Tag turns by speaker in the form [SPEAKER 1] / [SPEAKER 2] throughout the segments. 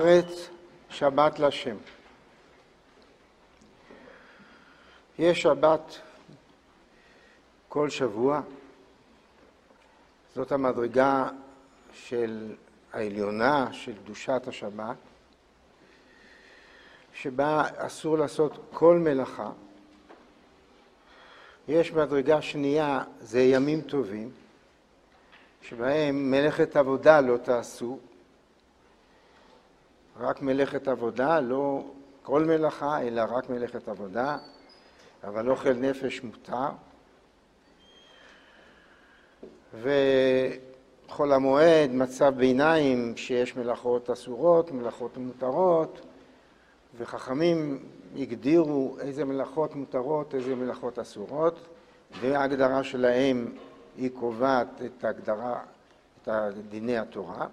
[SPEAKER 1] הארץ שבת לשם. יש שבת כל שבוע, זאת המדרגה של העליונה של קדושת השבת, שבה אסור לעשות כל מלאכה. יש מדרגה שנייה, זה ימים טובים, שבהם מלאכת עבודה לא תעשו, רק מלאכת עבודה, לא כל מלאכה, אלא רק מלאכת עבודה, אבל אוכל נפש מותר. וחול המועד, מצב ביניים, שיש מלאכות אסורות, מלאכות מותרות, וחכמים הגדירו איזה מלאכות מותרות, איזה מלאכות אסורות, וההגדרה שלהם היא קובעת את ההגדרה, את דיני התורה.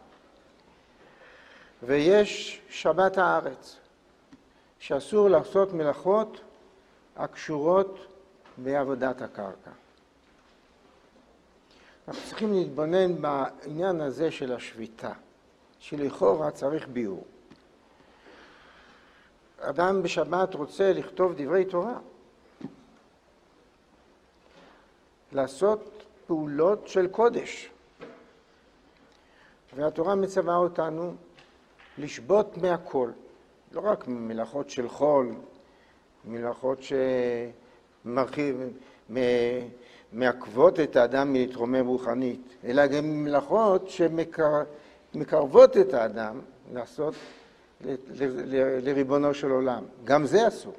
[SPEAKER 1] ויש שבת הארץ, שאסור לעשות מלאכות הקשורות בעבודת הקרקע. אנחנו צריכים להתבונן בעניין הזה של השביתה, שלכאורה צריך ביאור. אדם בשבת רוצה לכתוב דברי תורה, לעשות פעולות של קודש. והתורה מצווה אותנו לשבות מהכל, לא רק מלאכות של חול, מלאכות שמעכבות את האדם מלהתרומם רוחנית, אלא גם מלאכות שמקרבות את האדם לעשות לריבונו של עולם. גם זה אסור.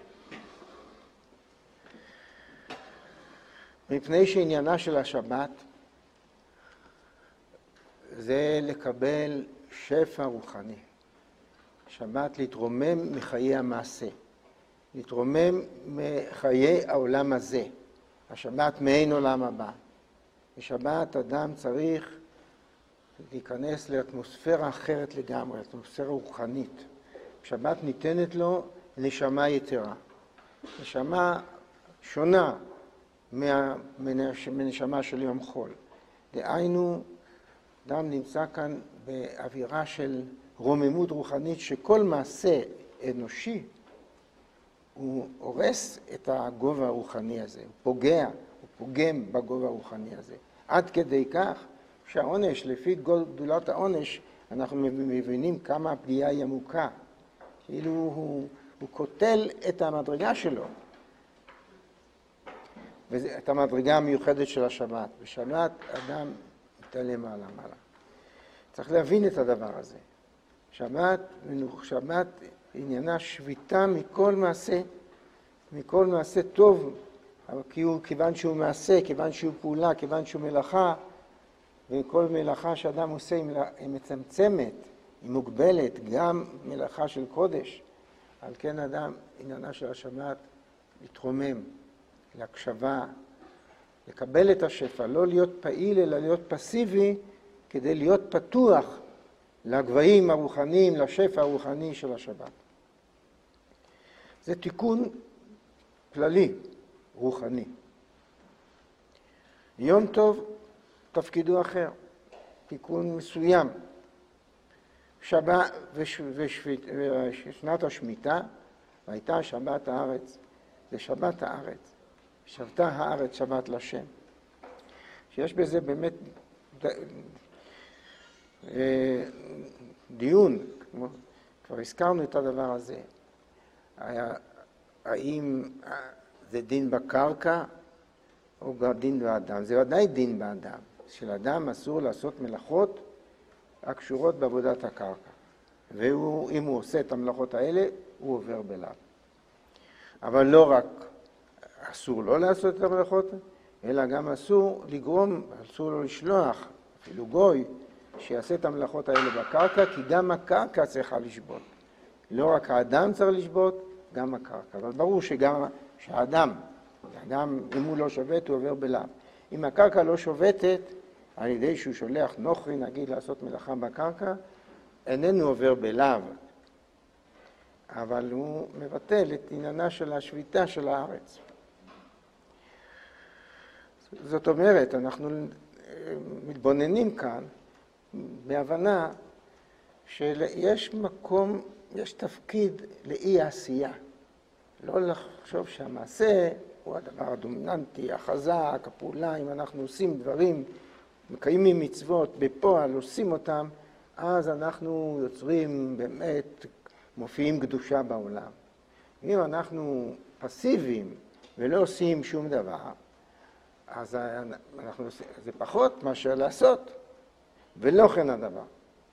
[SPEAKER 1] מפני שעניינה של השבת זה לקבל שפע רוחני. שבת להתרומם מחיי המעשה, להתרומם מחיי העולם הזה. השבת מעין עולם הבא. בשבת אדם צריך להיכנס לאטמוספירה אחרת לגמרי, אטמוספירה רוחנית. בשבת ניתנת לו נשמה יתרה. נשמה שונה מנשמה של יום חול. דהיינו, אדם נמצא כאן באווירה של רוממות רוחנית, שכל מעשה אנושי הוא הורס את הגובה הרוחני הזה, הוא פוגם בגובה הרוחני הזה. עד כדי כך שהעונש, לפי גדולת העונש, אנחנו מבינים כמה הפגיעה היא עמוקה. כאילו הוא קוטל את המדרגה שלו. ואת המדרגה המיוחדת של השבת. בשבת אדם מתעלם מעלה. צריך להבין את הדבר הזה. שבת עניינה שביתה מכל מעשה טוב, כיוון שהוא מעשה, כיוון שהוא פעולה, כיוון שהוא מלאכה, וכל מלאכה שאדם עושה היא מצמצמת, היא מוגבלת, גם מלאכה של קודש. על כן אדם, עניינה של השבת, להתרומם, להקשבה, לקבל את השפע, לא להיות פעיל אלא להיות פסיבי, כדי להיות פתוח לגבהים הרוחניים, לשפע הרוחני של השבת. זה תיקון כללי, רוחני. יום טוב, תפקידו אחר, תיקון מסוים. שבת ושנת השמיטה, והייתה שבת הארץ, זה שבת הארץ. שבתה הארץ שבת לשם. שיש בזה באמת דיון, כבר הזכרנו את הדבר הזה. האם זה דין בקרקע או דין באדם? זה ודאי דין באדם. שלאדם אסור לעשות מלאכות הקשורות בעבודת הקרקע. ואם הוא עושה את המלאכות האלה, הוא עובר בלאו. אבל לא רק אסור לא לעשות את המלאכות, אלא גם אסור לגרום, אסור לו לשלוח, אפילו גוי, שיעשה את המלאכות האלה בקרקע, כי גם הקרקע צריכה לשבות. לא רק האדם צריך לשבות, גם הקרקע. אבל ברור שגם שהאדם, אם הוא לא שובת, הוא עובר בלאו. אם הקרקע לא שובתת, על ידי שהוא שולח נוכרי, נגיד, לעשות מלאכה בקרקע, איננו עובר בלאו. אבל הוא מבטל את עניינה של השביתה של הארץ. זאת אומרת, אנחנו מתבוננים כאן בהבנה שיש מקום, יש תפקיד לאי העשייה. לא לחשוב שהמעשה הוא הדבר הדומיננטי, החזק, הפעולה, אם אנחנו עושים דברים, מקיימים מצוות בפועל, עושים אותם, אז אנחנו יוצרים באמת, מופיעים קדושה בעולם. אם אנחנו פסיביים ולא עושים שום דבר, אז זה פחות מאשר לעשות, ולא כן הדבר.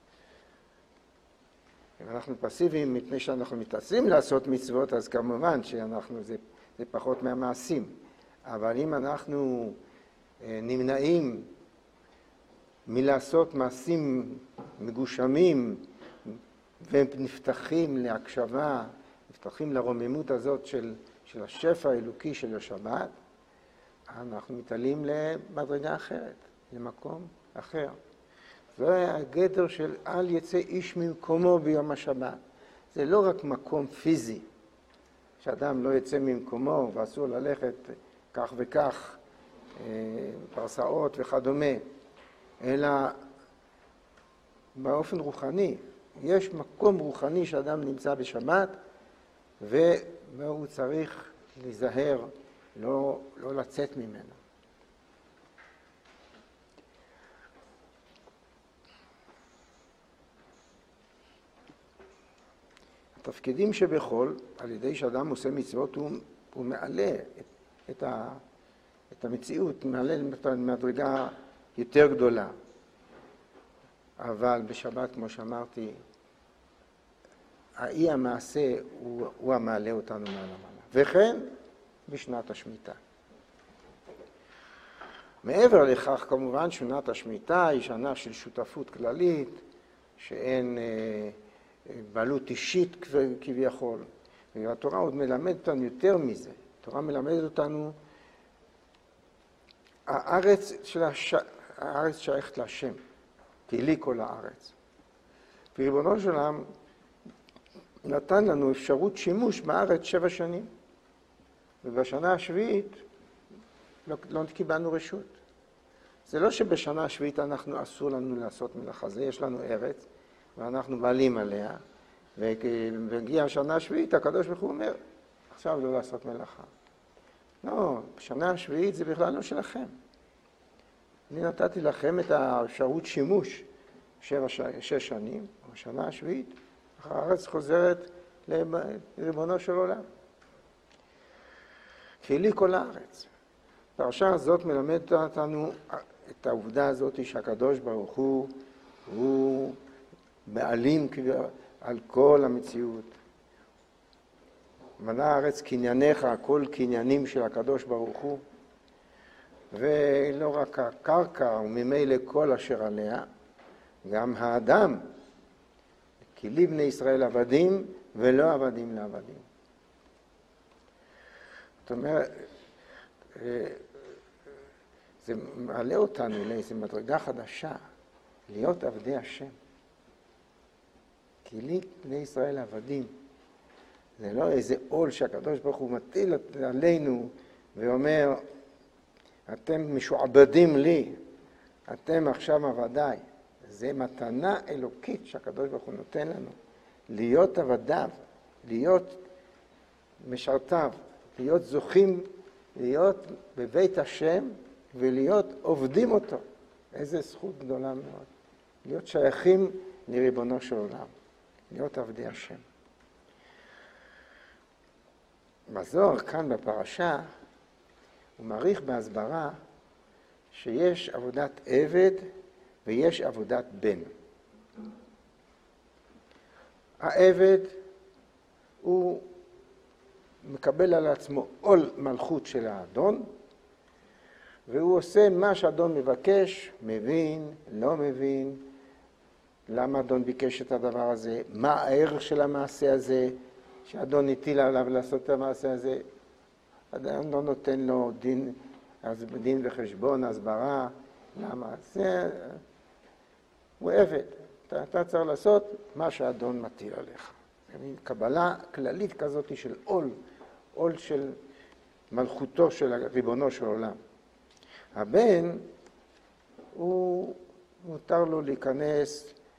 [SPEAKER 1] אם אנחנו פסיביים מפני שאנחנו מתעצלים לעשות מצוות, אז כמובן זה פחות מהמעשים. אבל אם אנחנו נמנעים מלעשות מעשים מגושמים ונפתחים להקשבה, נפתחים לרוממות הזאת של השפע האלוקי של השבת, אנחנו מתעלים למדרגה אחרת, למקום אחר. זה הגדר של אל יצא איש ממקומו ביום השבת. זה לא רק מקום פיזי, שאדם לא יצא ממקומו ואסור ללכת כך וכך, פרסאות וכדומה, אלא באופן רוחני. יש מקום רוחני שאדם נמצא בשבת, והוא צריך להיזהר, לא לצאת ממנו. התפקידים שבכל, על ידי שאדם עושה מצוות, הוא מעלה את המציאות, מעלה מדרגה יותר גדולה. אבל בשבת, כמו שאמרתי, האי המעשה הוא המעלה אותנו מעלה מעלה. וכן בשנת השמיטה. מעבר לכך, כמובן, שנת השמיטה היא שנה של שותפות כללית, שאין בעלות אישית כביכול. והתורה עוד מלמדת אותנו יותר מזה. התורה מלמדת אותנו, הארץ שייכת להשם, כי לי כל הארץ. וריבונו של עולם נתן לנו אפשרות שימוש בארץ 7 שנים. ובשנה השביעית לא קיבלנו רשות. זה לא שבשנה השביעית אסור לנו לעשות מלאכה, זה יש לנו ארץ, ואנחנו בעלים עליה, והגיעה השנה השביעית, הקדוש ברוך הוא אומר, עכשיו לא לעשות מלאכה. לא, בשנה השביעית זה בכלל לא שלכם. אני נתתי לכם את האפשרות שימוש 6 שנים, בשנה השביעית, הארץ חוזרת לריבונו של עולם. כי לי כל הארץ. הפרשה הזאת מלמדת אותנו את העובדה הזאת שהקדוש ברוך הוא בעלים על כל המציאות. מלא הארץ קנייניך, כל קניינים של הקדוש ברוך הוא, ולא רק הקרקע וממילא כל אשר עליה, גם האדם, כי לי בני ישראל עבדים ולא עבדים לעבדים. זאת אומרת, זה מעלה אותנו לאיזו מדרגה חדשה, להיות עבדי השם. כי לי בני ישראל עבדים. זה לא איזה עול שהקדוש ברוך הוא מטיל עלינו ואומר, אתם משועבדים לי, אתם עכשיו עבדיי. זה מתנה אלוקית שהקדוש ברוך הוא נותן לנו. להיות עבדיו, להיות משרתיו, להיות זוכים, להיות בבית השם ולהיות עובדים אותו. איזו זכות גדולה מאוד. להיות שייכים לריבונו של עולם. להיות עבדי השם. בזוהר כאן בפרשה הוא מעריך בהסברה שיש עבודת עבד ויש עבודת בן. העבד הוא מקבל על עצמו עול מלכות של האדון, והוא עושה מה שהאדון מבקש, מבין, לא מבין, למה האדון ביקש את הדבר הזה, מה הערך של המעשה הזה, שהאדון הטיל עליו לעשות את המעשה הזה. האדון לא נותן לו דין וחשבון, הסברה, למה? זה, הוא עבד. אתה צריך לעשות מה שהאדון מטיל עליך. זה מין קבלה כללית כזאת של עול של מלכותו של ריבונו של עולם. הבן, הוא מותר לו להיכנס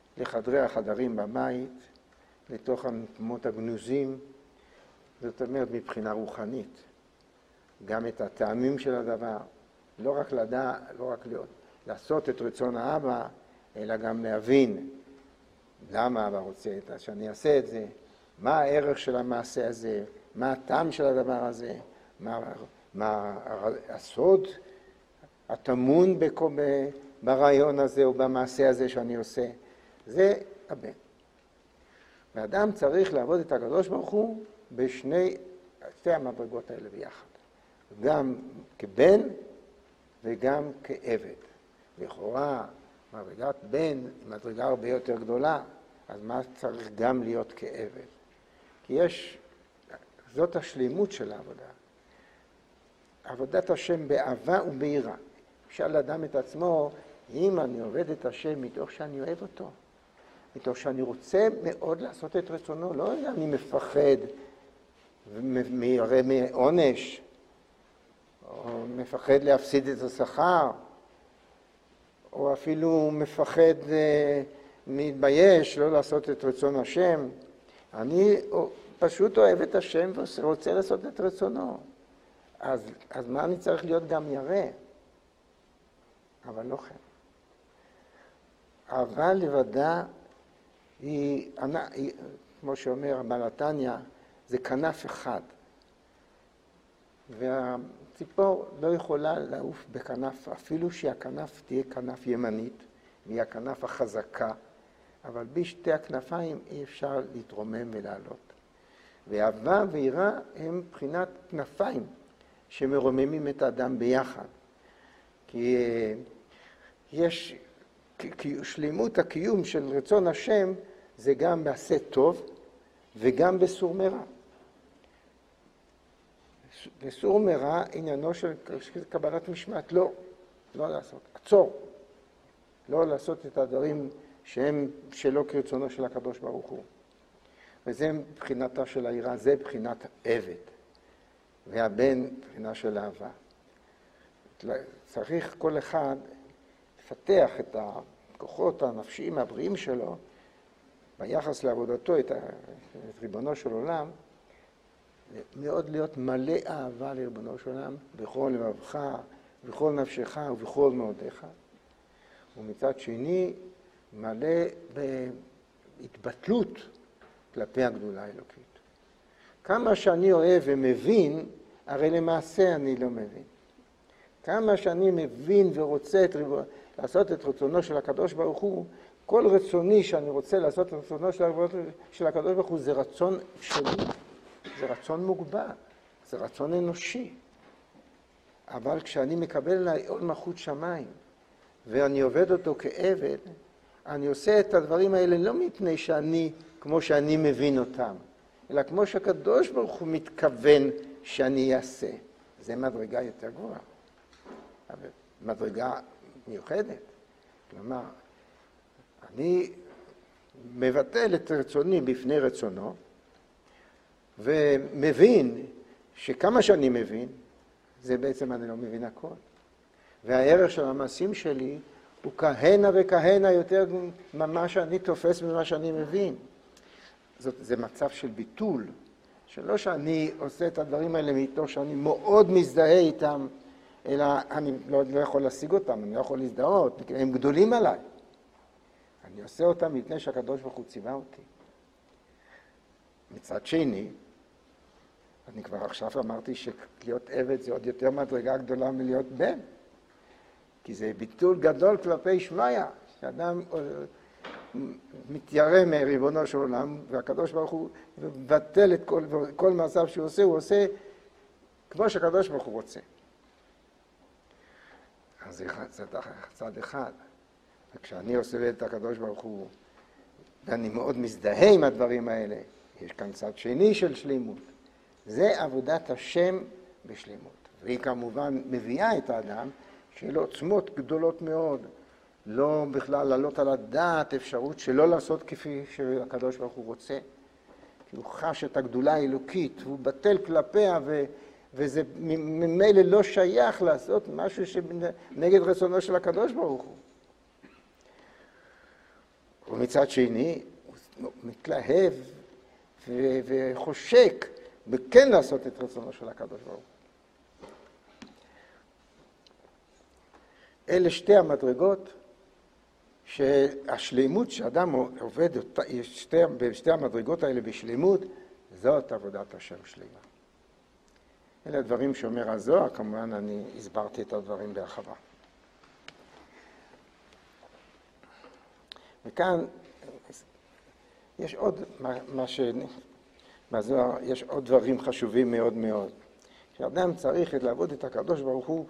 [SPEAKER 1] לחדרי החדרים בבית, לתוך המקומות הגנוזים, זאת אומרת מבחינה רוחנית. גם את הטעמים של הדבר, לא רק לעשות את רצון האבא, אלא גם להבין למה האבא רוצה שאני אעשה את זה, מה הערך של המעשה הזה, מה הטעם של הדבר הזה, מה הסוד הטמון ברעיון הזה או במעשה הזה שאני עושה. זה הבן. ואדם צריך לעבוד את הקדוש ברוך הוא בשתי המדרגות האלה ביחד. גם כבן וגם כעבד. לכאורה, מדרגת בן היא מדרגה הרבה יותר גדולה, אז מה צריך גם להיות כעבד? כי זאת השלימות של העבודה. עבודת השם באהבה וביראה. שאל אדם את עצמו, אם אני עובד את השם מתוך שאני אוהב אותו, מתוך שאני רוצה מאוד לעשות את רצונו, לא אני מפחד ומראה מעונש, או מפחד להפסיד את השכר, או אפילו מפחד, מתבייש לא לעשות את רצון השם. אני פשוט אוהב את השם ורוצה לעשות את רצונו. אז מה אני צריך להיות גם ירא? אבל לא כן. אהבה לבדה היא, כמו שאומר הבעל התניא, זה כנף אחד. והציפור לא יכולה לעוף בכנף, אפילו שהכנף תהיה כנף ימנית, והיא הכנף החזקה, אבל בשתי הכנפיים אי אפשר להתרומם ולעלות. ואהבה ויראה הם בחינת כנפיים שמרוממים את האדם ביחד. כי יש, שלמות הקיום של רצון השם זה גם בעשה טוב וגם בסור מרע. בסור מרע עניינו של קבלת משמעת, לא לעשות, עצור. לא לעשות את הדברים שהם שלא כרצונו של הקדוש ברוך הוא. וזה מבחינתה של היראה, זה בחינת עבד. והבן בחינה של אהבה. צריך כל אחד לפתח את הכוחות הנפשיים הבריאים שלו ביחס לעבודתו, את ריבונו של עולם, מאוד להיות מלא אהבה לריבונו של עולם, בכל לבבך, בכל נפשך ובכל מאודיך. ומצד שני, מלא בהתבטלות כלפי הגדולה האלוקית. כמה שאני אוהב ומבין, הרי למעשה אני לא מבין. כמה שאני מבין ורוצה לעשות את רצונו של הקדוש ברוך הוא, כל רצוני שאני רוצה לעשות את רצונו של הקדוש ברוך הוא, זה רצון שלי, זה רצון מוגבל, זה רצון אנושי. אבל כשאני מקבל עליי עול מלכות שמיים, ואני עובד אותו כעבד, אני עושה את הדברים האלה לא מפני שאני, כמו שאני מבין אותם, אלא כמו שהקדוש ברוך הוא מתכוון שאני אעשה. זה מדרגה יותר גבוהה. מדרגה מיוחדת. כלומר, אני מבטל את רצוני בפני רצונו, ומבין שכמה שאני מבין, זה בעצם אני לא מבין הכל. והערך של המעשים שלי הוא כהנה וכהנה יותר ממה שאני תופס ממה שאני מבין. זה מצב של ביטול, שלא שאני עושה את הדברים האלה מתוך שאני מאוד מזדהה איתם, אלא אני לא יכול להשיג אותם, אני לא יכול להזדהות, הם גדולים עליי. אני עושה אותם מפני שהקדוש ברוך הוא ציווה אותי. מצד שני, אני כבר עכשיו אמרתי שלהיות עבד זה עוד יותר מדרגה גדולה מלהיות בן. כי זה ביטול גדול כלפי שמיא, שאדם מתיירא מריבונו של עולם, והקדוש ברוך הוא מבטל את כל מעשיו שהוא עושה, הוא עושה כמו שהקדוש ברוך הוא רוצה. אז זה צד אחד. וכשאני עושה את הקדוש ברוך הוא, ואני מאוד מזדהה עם הדברים האלה, יש כאן צד שני של שלימות. זה עבודת השם בשלימות. והיא כמובן מביאה את האדם שיהיה לו עוצמות גדולות מאוד, לא בכלל לעלות על הדעת אפשרות שלא לעשות כפי שהקדוש ברוך הוא רוצה, כי הוא חש את הגדולה האלוקית, והוא בטל כלפיה, וזה ממילא לא שייך לעשות משהו שנגד רצונו של הקדוש ברוך הוא. ומצד שני, הוא מתלהב וחושק בכן לעשות את רצונו של הקדוש ברוך הוא. אלה שתי המדרגות, שהשלימות שאדם עובד בשתי המדרגות האלה בשלימות, זאת עבודת השם שלמה. אלה הדברים שאומר הזוהר, כמובן אני הסברתי את הדברים בהרחבה. וכאן יש עוד בזוהר יש עוד דברים חשובים מאוד מאוד. שאדם צריך לעבוד את הקדוש ברוך הוא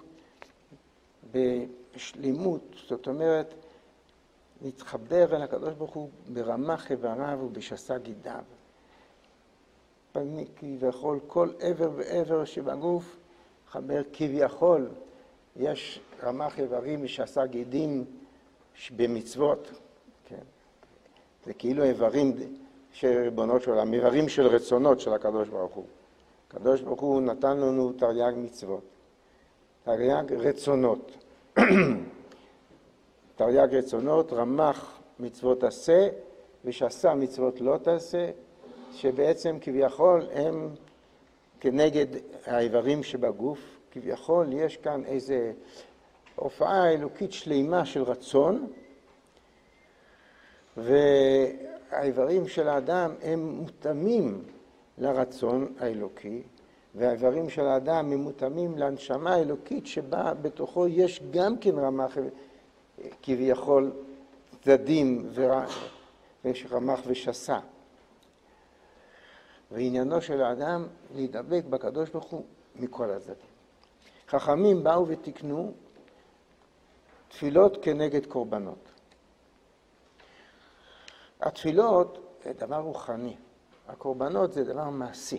[SPEAKER 1] בשלימות, זאת אומרת, להתחבר אל הקדוש ברוך הוא ברמה חבריו ובשסה גידיו. כביכול כל עבר ועבר שבגוף חבר כביכול. יש רמה חברים ושסה גידים במצוות. כן. זה כאילו איברים של ריבונו של עולם, איברים של רצונות של הקדוש ברוך הוא. הקדוש ברוך הוא נתן לנו תרי"ג מצוות, תרי"ג רצונות. תרי"ג רצונות, רמ"ח מצוות עשה ושסה מצוות לא תעשה, שבעצם כביכול הם כנגד האיברים שבגוף. כביכול יש כאן איזו הופעה אלוקית שלימה של רצון, והאיברים של האדם הם מותאמים לרצון האלוקי, והאיברים של האדם הם מותאמים להנשמה האלוקית שבה בתוכו יש גם כן רמ"ח כביכול צדדים ויש רמ"ח ושסה. ועניינו של האדם להידבק בקדוש ברוך הוא מכל הצדדים. חכמים באו ותקנו תפילות כנגד קורבנות. התפילות זה דבר רוחני, הקורבנות זה דבר מעשי.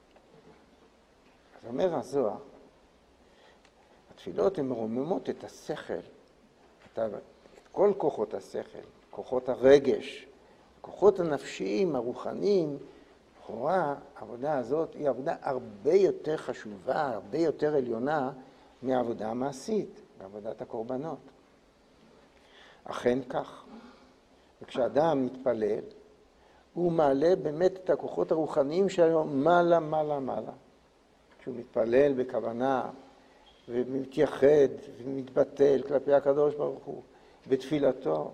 [SPEAKER 1] אז אומר הזוהר, התפילות הן מרוממות את השכל, את כל כוחות השכל, כוחות הרגש, כוחות הנפשיים, הרוחניים. לכאורה, העבודה הזאת היא עבודה הרבה יותר חשובה, הרבה יותר עליונה מהעבודה המעשית, בעבודת הקורבנות. אכן כך. וכשאדם מתפלל, הוא מעלה באמת את הכוחות הרוחניים שלו מעלה, מעלה, מעלה. כשהוא מתפלל בכוונה ומתייחד ומתבטל כלפי הקדוש ברוך הוא בתפילתו,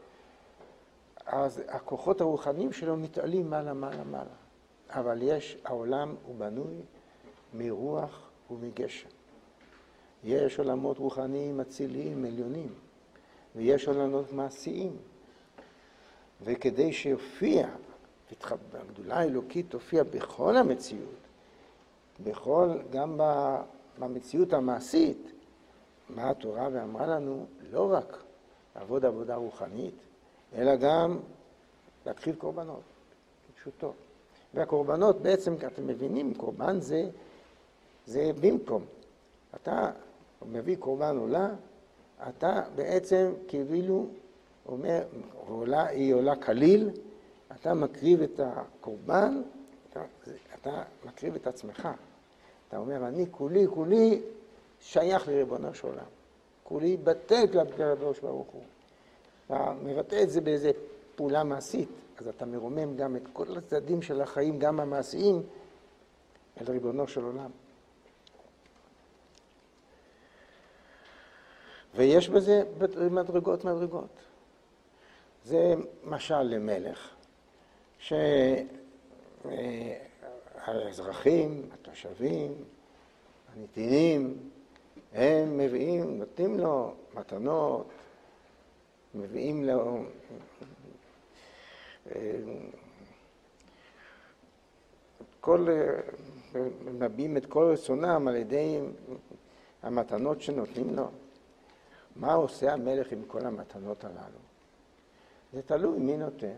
[SPEAKER 1] אז הכוחות הרוחניים שלו מתעלים מעלה, מעלה, מעלה. אבל העולם הוא בנוי מרוח ומגשם. יש עולמות רוחניים אציליים, עליונים, ויש עולמות מעשיים. וכדי שיופיע, הגדולה האלוקית תופיע בכל המציאות, גם במציאות המעשית, מה התורה ואמרה לנו, לא רק לעבוד עבודה רוחנית, אלא גם להקריב קורבנות, פשוטו. והקורבנות בעצם, אתם מבינים, קורבן זה במקום. אתה מביא קורבן עולה, אתה בעצם כאילו אומר, היא עולה כליל, אתה מקריב את הקורבן, אתה מקריב את עצמך. אתה אומר, אני כולי שייך לריבונו של עולם. כולי בטל כלפי הקדוש ברוך הוא. אתה מבטא את זה באיזו פעולה מעשית, אז אתה מרומם גם את כל הצדדים של החיים, גם המעשיים, אל ריבונו של עולם. ויש בזה מדרגות. זה משל למלך, שהאזרחים, התושבים, הנתינים, הם נותנים לו מתנות, מביאים לו, מביעים את כל רצונם על ידי המתנות שנותנים לו. מה עושה המלך עם כל המתנות הללו? זה תלוי מי נותן.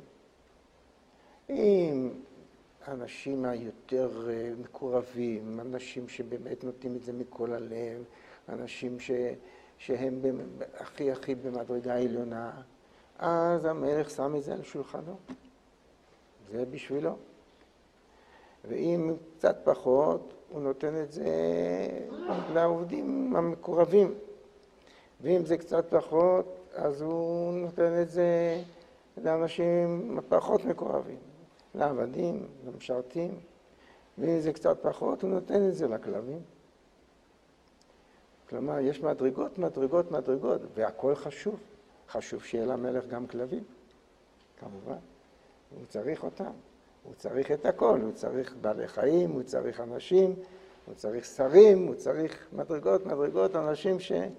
[SPEAKER 1] אם אנשים היותר מקורבים, אנשים שבאמת נותנים את זה מכל הלב, אנשים שהם הכי במדרגה העליונה, אז המלך שם את זה על שולחנו. זה בשבילו. ואם קצת פחות, הוא נותן את זה לעובדים המקורבים. ואם זה קצת פחות, אז הוא נותן את זה לאנשים פחות מקורבים, לעבדים, למשרתים, ואם זה קצת פחות, הוא נותן את זה לכלבים. כלומר, יש מדרגות, מדרגות, מדרגות, והכל חשוב. חשוב שיהיה למלך גם כלבים, כמובן. הוא צריך אותם, הוא צריך את הכל, הוא צריך בעלי חיים, הוא צריך אנשים, הוא צריך שרים, הוא צריך מדרגות, מדרגות, אנשים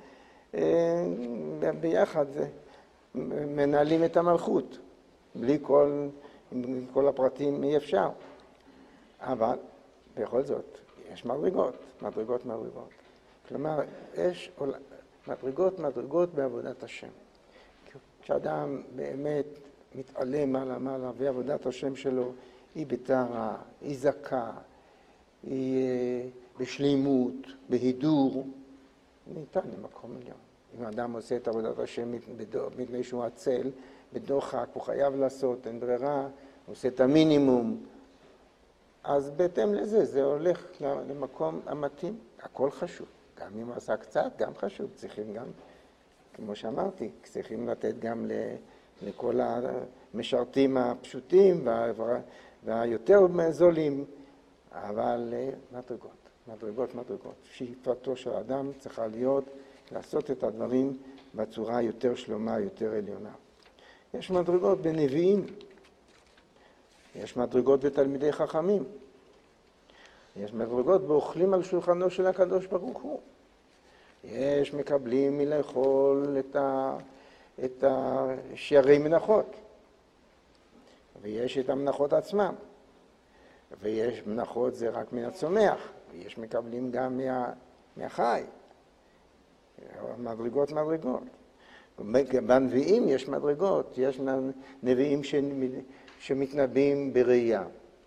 [SPEAKER 1] שביחד מנהלים את המלכות. בלי כל הפרטים אי אפשר. אבל בכל זאת, יש מדרגות, מדרגות, מדרגות. כלומר, יש מדרגות, מדרגות בעבודת השם. כשאדם באמת מתעלה מעלה מעלה, ועבודת השם שלו היא בטהרה, היא זכה, היא בשלימות, בהידור, ניתן למקום עליון. אם האדם עושה את עבודת השם מפני שהוא עצל, בדוחק, הוא חייב לעשות, אין ברירה, הוא עושה את המינימום, אז בהתאם לזה, זה הולך למקום המתאים. הכל חשוב. גם אם הוא עשה קצת, גם חשוב. צריכים גם, כמו שאמרתי, צריכים לתת גם לכל המשרתים הפשוטים והיותר זולים, אבל מדרגות, מדרגות, מדרגות. שאיפתו של האדם צריכה להיות לעשות את הדברים בצורה יותר שלמה, יותר עליונה. יש מדרגות בנביאים, יש מדרגות בתלמידי חכמים, יש מדרגות באוכלים על שולחנו של הקדוש ברוך הוא. יש מקבלים מלאכול את השערי מנחות, ויש את המנחות עצמם, ויש מנחות זה רק מן הצומח, ויש מקבלים גם מהחי. מדרגות, מדרגות. בנביאים יש מדרגות, יש נביאים שמתנבאים בראייה,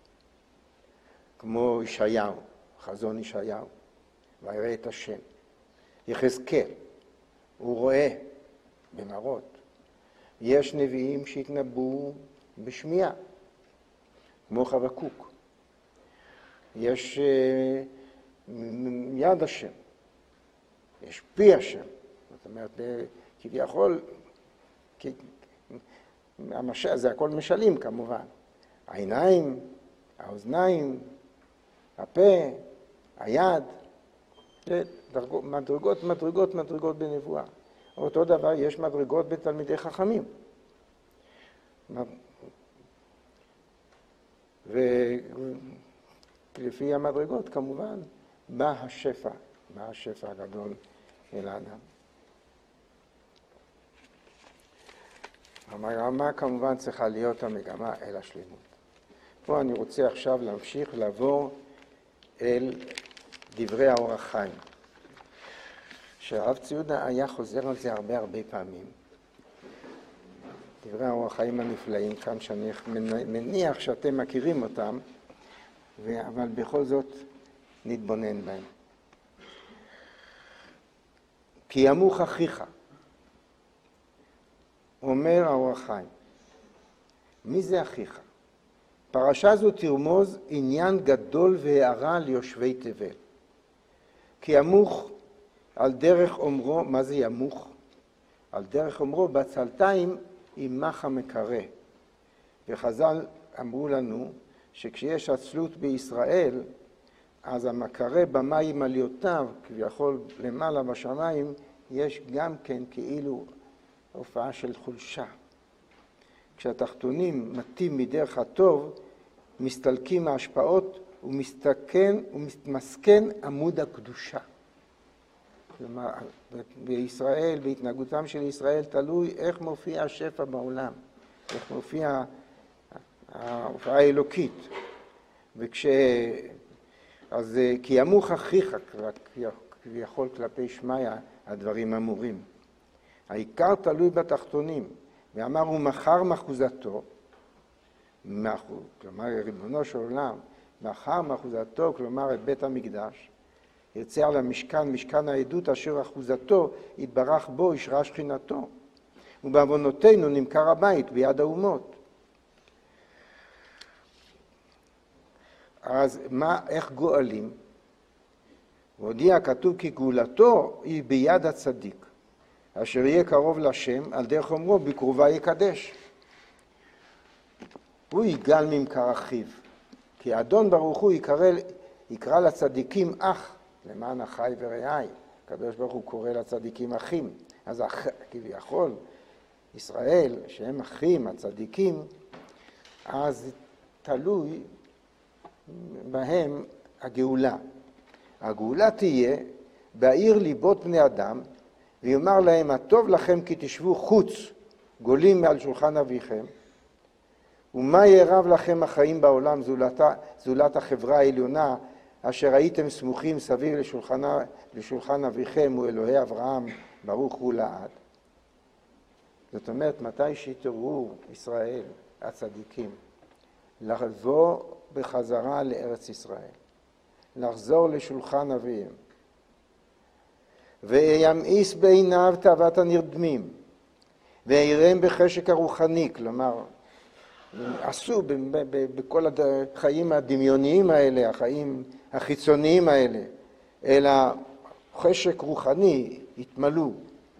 [SPEAKER 1] כמו ישעיהו, חזון ישעיהו, ויראה את השם. יחזקאל, הוא רואה במראות. יש נביאים שהתנבאו בשמיעה, כמו חבקוק. יש יד השם, יש פי השם. זאת אומרת, כביכול, זה הכל משלים כמובן. העיניים, האוזניים, הפה, היד, מדרגות, מדרגות, מדרגות בנבואה. אותו דבר יש מדרגות בתלמידי חכמים. ולפי המדרגות כמובן בא השפע הגדול אל האדם. המגמה כמובן צריכה להיות המגמה אל השלמות. פה אני רוצה עכשיו להמשיך לעבור אל דברי האור החיים. שהרב ציודה היה חוזר על זה הרבה פעמים. דברי האור החיים הנפלאים כאן, שאני מניח שאתם מכירים אותם, אבל בכל זאת נתבונן בהם. כי ימוך אחיך, אומר האור החיים. מי זה אחיך? פרשה זו תרמוז עניין גדול והערה ליושבי תבל. כי ימוך על דרך אומרו, מה זה ימוך? על דרך אומרו, בעצלתיים עמך מקרא. וחז"ל אמרו לנו שכשיש עצלות בישראל, אז המקרא במים עליותיו, כביכול למעלה בשמיים, יש גם כן כאילו הופעה של חולשה. כשהתחתונים מתים מדרך הטוב, מסתלקים ההשפעות ומתמסכן עמוד הקדושה. כלומר, בישראל, בהתנהגותם של ישראל, תלוי איך מופיע השפע בעולם, איך מופיע ההופעה האלוקית. אז כי ימוך אחיך, כביכול כלפי שמיה, הדברים אמורים. העיקר תלוי בתחתונים, ואמר הוא מחר מחוזתו, כלומר ריבונו של עולם, מחר מחוזתו, כלומר את בית המקדש, ירצה על המשכן, משכן העדות אשר אחוזתו, יתברך בו, ישרה שכינתו. ובעוונותינו נמכר הבית ביד האומות. אז איך גואלים? והודיע כתוב כי גאולתו היא ביד הצדיק, אשר יהיה קרוב לשם, על דרך אומרו בקרובה יקדש. הוא יגאל ממכר אחיו. כי האדון ברוך הוא יקרא לצדיקים אח, למען אחי ורעי. הקדוש ברוך הוא קורא לצדיקים אחים. אז כביכול, ישראל, שהם אחים, הצדיקים, אז תלוי בהם הגאולה. הגאולה תהיה בעיר ליבות בני אדם, ויאמר להם, הטוב לכם כי תשבו חוץ, גולים מעל שולחן אביכם, ומה יערב לכם החיים בעולם זולת החברה העליונה, אשר הייתם סמוכים סביב לשולחן אביכם, הוא אלוהי אברהם, ברוך הוא לעד. זאת אומרת, מתי שיתעוררו ישראל, הצדיקים, לבוא בחזרה לארץ ישראל, לחזור לשולחן אביהם, וימאיס בעיניו תאוות הנרדמים, וירם בחשק הרוחני, כלומר, עשו בכל החיים הדמיוניים האלה, החיים החיצוניים האלה, אלא חשק רוחני התמלאו,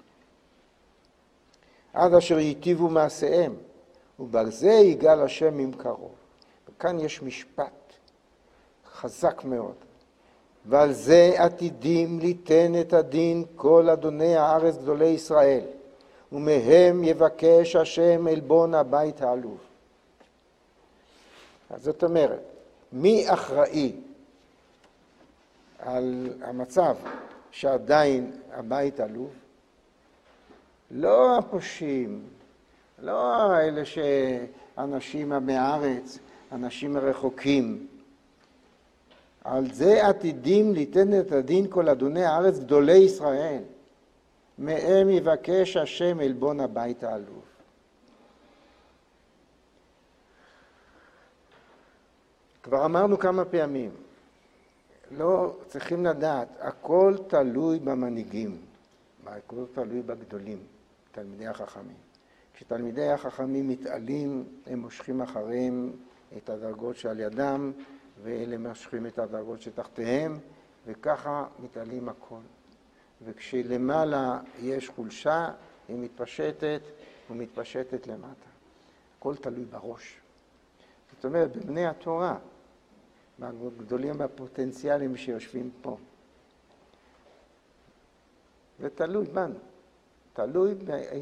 [SPEAKER 1] עד אשר ייטיבו מעשיהם, ובזה יגאל השם ממכרו. וכאן יש משפט חזק מאוד. ועל זה עתידים ליתן את הדין כל אדוני הארץ גדולי ישראל, ומהם יבקש השם עלבון הבית העלוב. אז זאת אומרת, מי אחראי על המצב שעדיין הבית עלוב? לא הפושעים, לא האלה שאנשים מהארץ, אנשים רחוקים. על זה עתידים ליתן את הדין כל אדוני הארץ גדולי ישראל. מהם יבקש השם עלבון הבית העלוב. כבר אמרנו כמה פעמים, לא צריכים לדעת, הכל תלוי במנהיגים, הכל תלוי בגדולים, תלמידי החכמים. כשתלמידי החכמים מתעלים, הם מושכים אחריהם את הדרגות שעל ידם, ואלה מושכים את הדרגות שתחתיהם, וככה מתעלים הכל. וכשלמעלה יש חולשה, היא מתפשטת ומתפשטת למטה. הכל תלוי בראש. זאת אומרת, בבני התורה, בגדולים הפוטנציאליים שיושבים פה. זה תלוי בנו. תלוי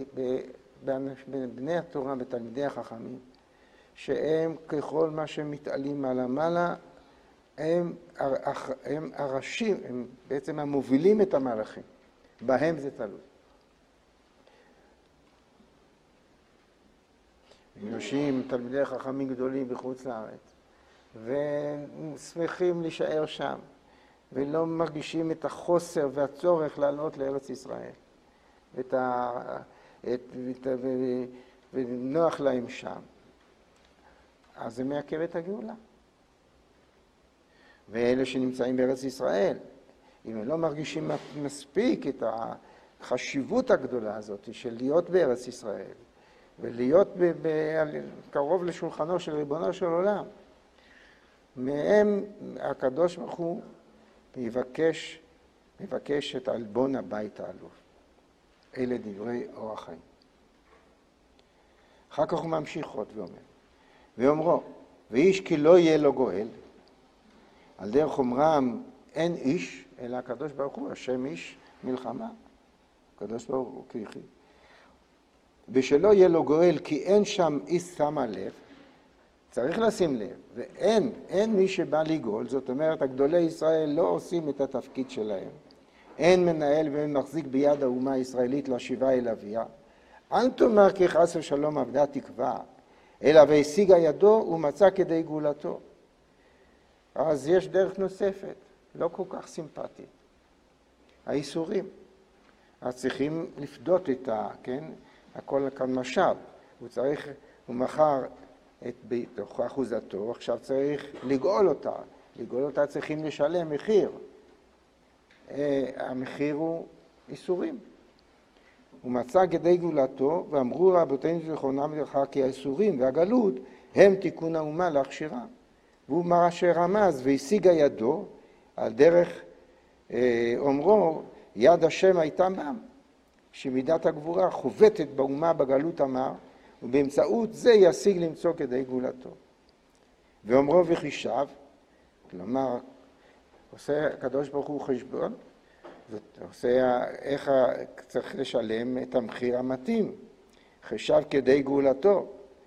[SPEAKER 1] בבני התורה, בתלמידי החכמים, שהם ככל מה שהם מתעלים מעלה, הם הראשים, הם בעצם המובילים את המהלכים. בהם זה תלוי. הם יושבים תלמידי חכמים גדולים בחוץ לארץ, ושמחים להישאר שם, ולא מרגישים את החוסר והצורך לעלות לארץ ישראל, ונוח להם שם. אז זה מעכב את הגאולה. ואלה שנמצאים בארץ ישראל, אם הם לא מרגישים מספיק את החשיבות הגדולה הזאת של להיות בארץ ישראל, ולהיות קרוב לשולחנו של ריבונו של עולם, מהם הקדוש ברוך הוא מבקש את עלבון הבית העלוב. אלה דברי אור החיים. אחר כך הוא ממשיך עוד ואומרו, ואיש כי לא יהיה לו גואל, על דרך אומרם אין איש, אלא הקדוש ברוך הוא, השם איש מלחמה. הקדוש ברוך הוא כיחיד. ושלא יהיה לו גואל, כי אין שם איש שמה לב, צריך לשים לב, ואין מי שבא לגאול, זאת אומרת, הגדולי ישראל לא עושים את התפקיד שלהם. אין מנהל ואין מחזיק ביד האומה הישראלית לשיבה אל אביה. אל תאמר כי חס ושלום עבדה תקווה, אלא והשיגה ידו ומצא כדי גאולתו. אז יש דרך נוספת, לא כל כך סימפטית. האיסורים. אז צריכים לפדות את הכל כאן משל. הוא מכר את ביתו, אחוזתו, עכשיו צריך לגאול אותה. לגאול אותה צריכים לשלם מחיר. המחיר הוא איסורים. הוא מצא כדי גאולתו, ואמרו רבותינו זיכרונם לברכה כי האיסורים והגלות הם תיקון האומה להכשירה. והוא מה שרמז והשיג ידו על דרך אומרו יד השם הייתה בם, שמידת הגבורה חובטת באומה בגלות אמר, ובאמצעות זה ישיג למצוא כדי גאולתו. ואומרו וחישב, כלומר, עושה הקדוש ברוך הוא חשבון, ועושה איך צריך לשלם את המחיר המתאים, חישב כדי גאולתו.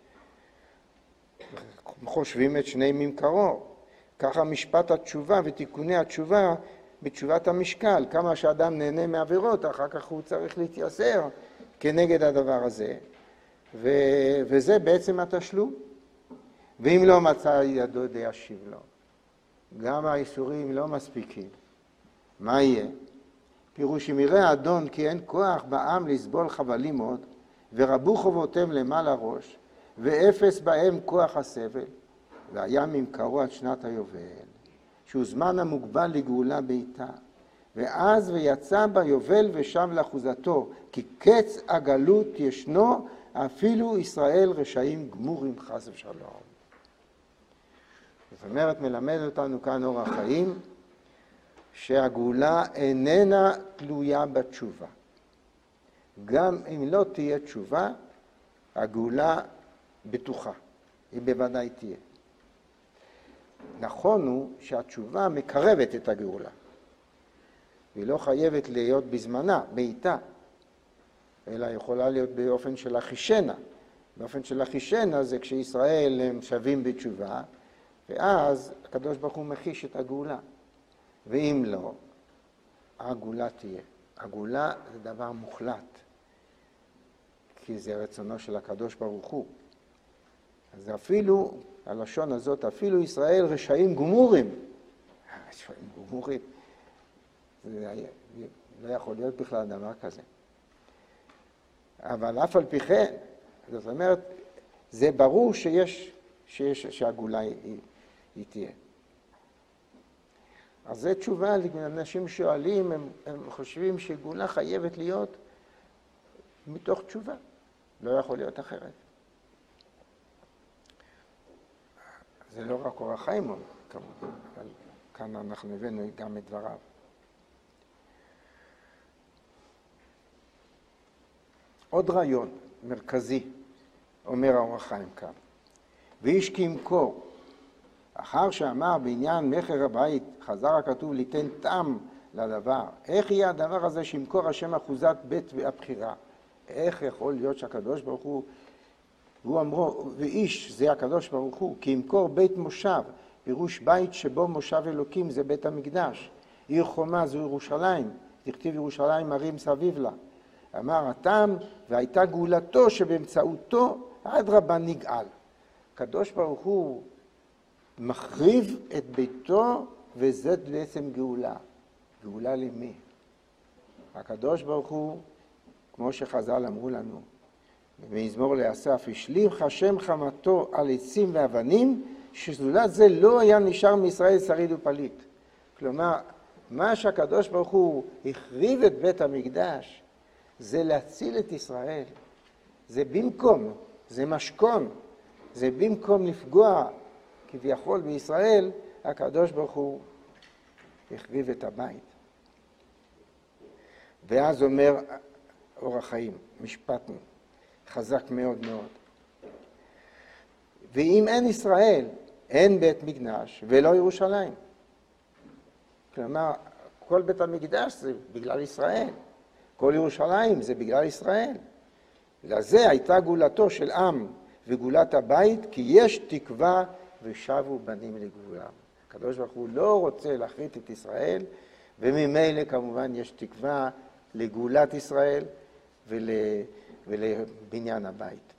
[SPEAKER 1] חושבים את שני ממכרו, ככה משפט התשובה ותיקוני התשובה בתשובת המשקל, כמה שאדם נהנה מעבירות, אחר כך הוא צריך להתייסר כנגד הדבר הזה, וזה בעצם התשלום. ואם לא מצא ידו דישיב לו, גם האיסורים לא מספיקים, מה יהיה? פירוש אם יראה האדון כי אין כוח בעם לסבול חבלים עוד, ורבו חובותיהם למעלה ראש, ואפס בהם כוח הסבל, והיה ממכרו עד שנת היובל, שהוא זמן המוגבל לגאולה בעיתה, ואז ויצא ביובל ושב לאחוזתו, כי קץ הגלות ישנו, אפילו ישראל רשעים גמורים חס ושלום. זאת אומרת, מלמד אותנו כאן אור החיים, שהגאולה איננה תלויה בתשובה. גם אם לא תהיה תשובה, הגאולה בטוחה, היא בוודאי תהיה. נכון הוא שהתשובה מקרבת את הגאולה, והיא לא חייבת להיות בזמנה, בעיתה, אלא יכולה להיות באופן של אחישנה. באופן של אחישנה זה כשישראל הם שווים בתשובה, ואז הקדוש ברוך הוא מחיש את הגאולה. ואם לא, הגאולה תהיה. הגאולה זה דבר מוחלט, כי זה רצונו של הקדוש ברוך הוא. אז אפילו, הלשון הזאת, אפילו ישראל רשעים גמורים. רשעים גמורים. זה לא יכול להיות בכלל דבר כזה. אבל אף על פי כן, זאת אומרת, זה ברור שהגאולה היא תהיה. אז זו תשובה, אנשים שואלים, הם חושבים שגאולה חייבת להיות מתוך תשובה. לא יכול להיות אחרת. זה לא רק אור החיים, כמובן, אבל כאן אנחנו הבאנו גם את דבריו. עוד רעיון מרכזי, אומר האור החיים כאן. ואיש כי ימכור, אחר שאמר בעניין מכר הבית, חזר הכתוב ליתן טעם לדבר. איך יהיה הדבר הזה שימכור השם אחוזת בית והבחירה? איך יכול להיות שהקדוש ברוך הוא אמרו, ואיש זה הקדוש ברוך הוא, כי ימכור בית מושב, פירוש בית שבו מושב אלוקים זה בית המקדש. עיר חומה זו ירושלים, תכתיב ירושלים ערים סביב לה. אמר הטעם, והייתה גאולתו שבאמצעותו עד רבה נגאל. הקדוש ברוך הוא מחריב את ביתו, וזה בעצם גאולה. גאולה למי? הקדוש ברוך הוא, כמו שחז"ל אמרו לנו, במזמור לאסף, השליך השם חמתו על עצים ואבנים, שזולת זה לא היה נשאר מישראל שריד ופליט. כלומר, מה שהקדוש ברוך הוא החריב את בית המקדש, זה להציל את ישראל. זה במקום, זה משכון, זה במקום לפגוע כביכול בישראל, הקדוש ברוך הוא החריב את הבית. ואז אומר אור החיים, משפט חזק מאוד מאוד. ואם אין ישראל, אין בית מקדש ולא ירושלים. כלומר, כל בית המקדש זה בגלל ישראל. כל ירושלים זה בגלל ישראל. לזה הייתה גאולתו של עם וגאולת הבית, כי יש תקווה ושבו בנים לגאולם. הקדוש ברוך הוא לא רוצה להכרית את ישראל, וממילא כמובן יש תקווה לגאולת ישראל ולבניין הבית.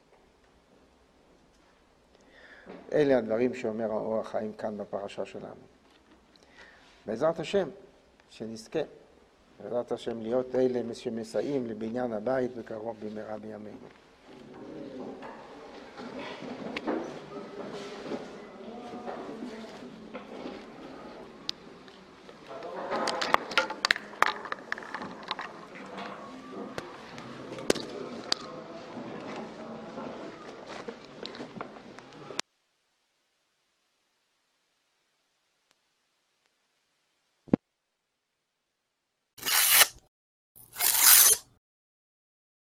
[SPEAKER 1] אלה הדברים שאומר האור החיים כאן בפרשה שלנו. בעזרת השם, שנזכה. בעזרת השם להיות אלה שמסייעים לבניין הבית וקרוב במהרה בימינו.